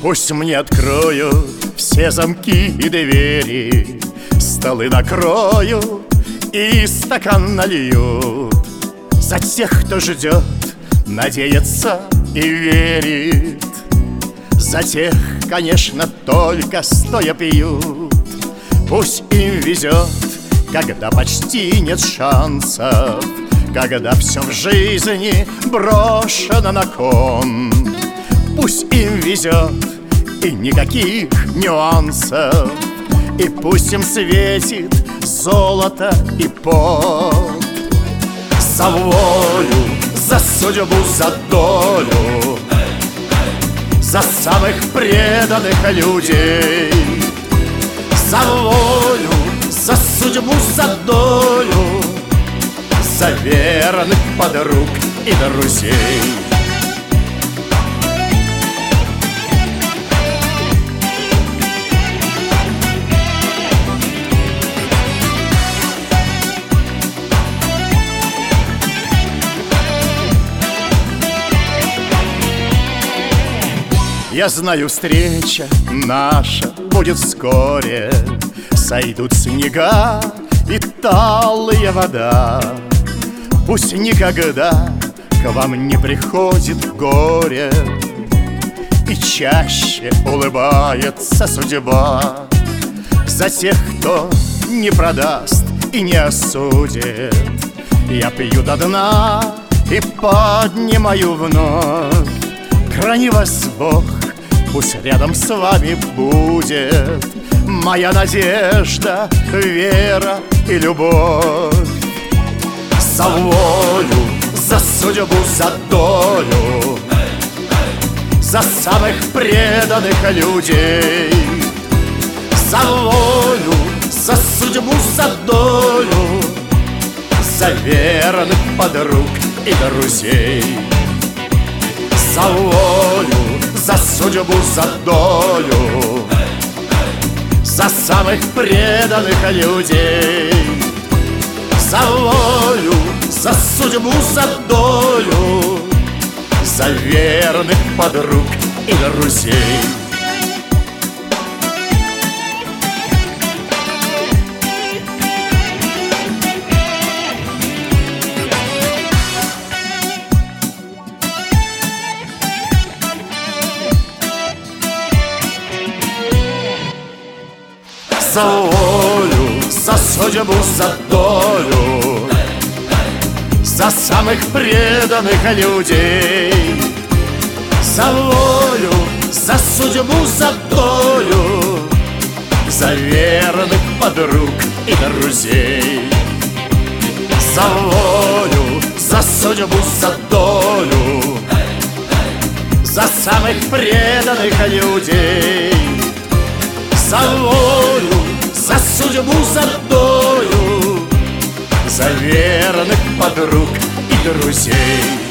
Пусть мне откроют все замки и двери, столы накроют и стакан нальют. За тех, кто ждет, надеется и верит. За тех, конечно, только стоя пьют. Пусть им везет, когда почти нет шансов, когда все в жизни брошено на кон. Пусть им везет и никаких нюансов, и пусть им светит золото и пот. За волю, за судьбу, за долю, за самых преданных людей. За волю, за судьбу, за долю, за верных подруг и друзей. Я знаю, встреча наша будет вскоре. Сойдут снега и талая вода. Пусть никогда к вам не приходит горе, и чаще улыбается судьба. За тех, кто не продаст и не осудит, я пью до дна и поднимаю вновь. Храни вас Бог, пусть рядом с вами будет моя надежда, вера и любовь. За волю, за судьбу, за долю, за самых преданных людей. За волю, за судьбу, за долю, за верных подруг и друзей. За волю, за судьбу, за долю, за самых преданных людей. За волю, за судьбу, за долю, за верных подруг и друзей. За волю, за судьбу, за долю, за самых преданных людей. За волю, за судьбу, за долю, за верных подруг и друзей. За волю, за судьбу, за долю, за самых преданных людей. За волю, за судьбу, за долю, за верных подруг и друзей.